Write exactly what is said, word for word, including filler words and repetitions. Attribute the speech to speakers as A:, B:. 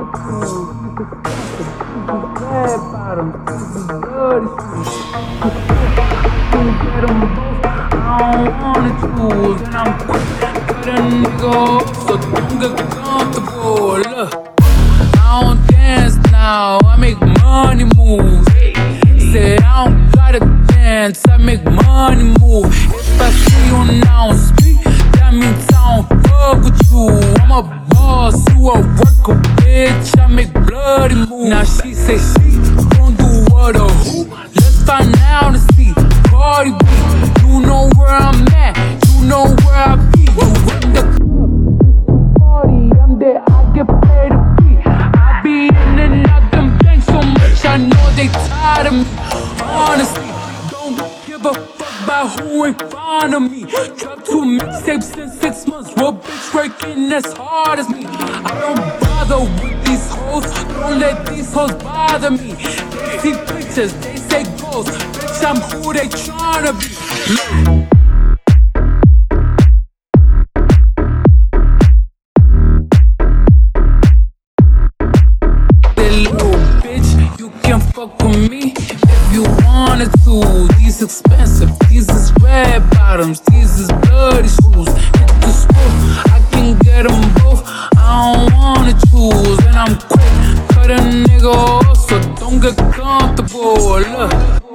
A: Red bottoms, dirty shoes. I can get them both. I don't wanna choose, and I'm quick. Cut a nigga off, so don't get comfortable. Look, I don't dance now, I make money moves. Said I don't gotta dance, I make money move. If I see you now speak, that means I don't fuck with you. I'm a boss, you a worker, bitch. I make bloody moves. Now she say she gon' do what or who? Let's find out and see. Cardi B, you know where I'm at, you know where I be. You in the party, I'm there, I get paid to be. I be in and out them banks so much, I know they tired of me. Honestly, don't give a fuck about who in front of me. Drop two mixtapes in six months, what bitch working as hard as me? I don't bother with these hoes, don't let these hoes bother me. They see pictures, they say goals, bitch I'm who they tryna be. Look. Little bitch, you can fuck with me if you wanted to. These expensive, these is red bottoms, these is bloody shoes. Hit the school, I can get them both. I don't wanna choose, and I'm quick. Cut a nigga off, so don't get comfortable. Look.